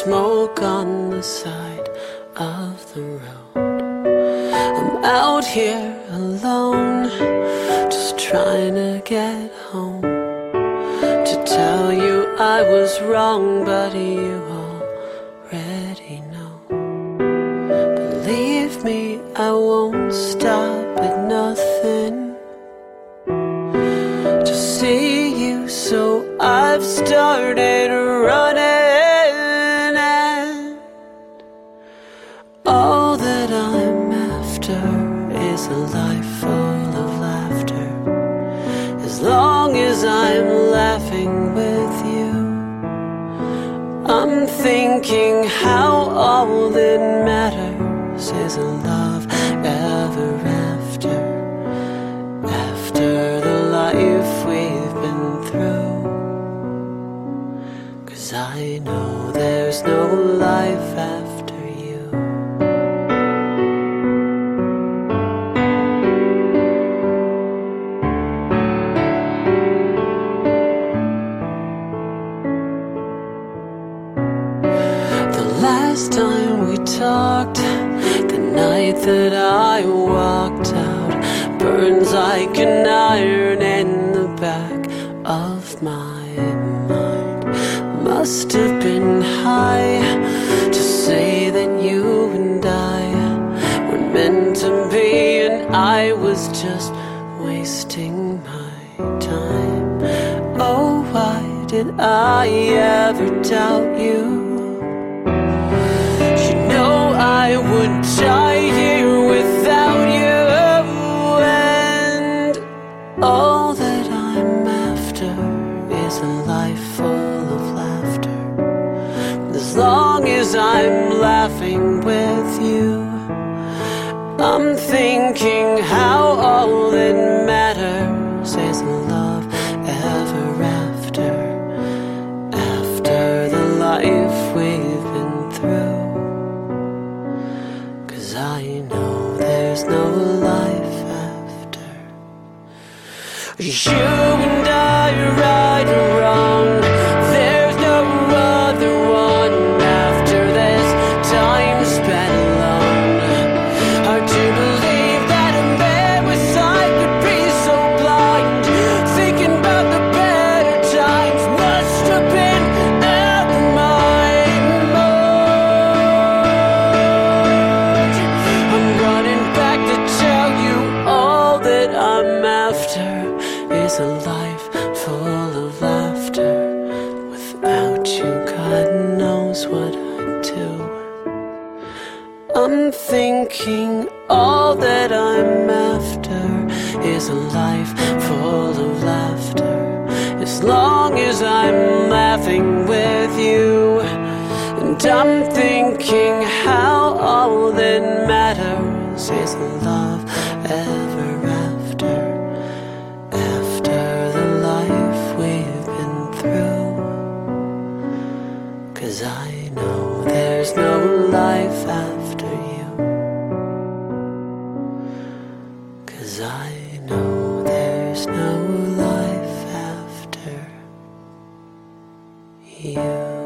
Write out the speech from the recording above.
smoke on the side of the road. I'm out here alone, just trying to get home, to tell you I was wrong, but you already know. Believe me, I won't stop at nothing to see you, so I've started running. And all that I'm after is a life full of laughter. As long as I'm laughing with you, I'm thinking how all that matters is a love ever after. After the life we've been through, 'cause I know there's no life after you. The last time we talked, the night that I walked out, burns like an iron in the back of my mind. Must have been high to say that you and I were meant to be, and I was just wasting my time. Oh, why did I ever doubt you? You know I would die here without you. And all that I'm after is a life full of laughter. As long as I'm laughing with you, I'm thinking how all that matters is a love ever after. After the life we've been through, 'cause I know there's no life after. You and I are right or wrong, there's no other one after this time spent alone. Hard to believe that a man with sight could be so blind, thinking about the better times must have been out of my mind. I'm running back to tell you all that I'm after is a life full of laughter. Without you, God knows what I'd do. I'm thinking all that I'm after is a life full of laughter. As long as I'm laughing with you, and I'm thinking how all that matters is a love ever after. After the life we've been through, 'cause I know there's no life after you. 'Cause I know there's no life after you.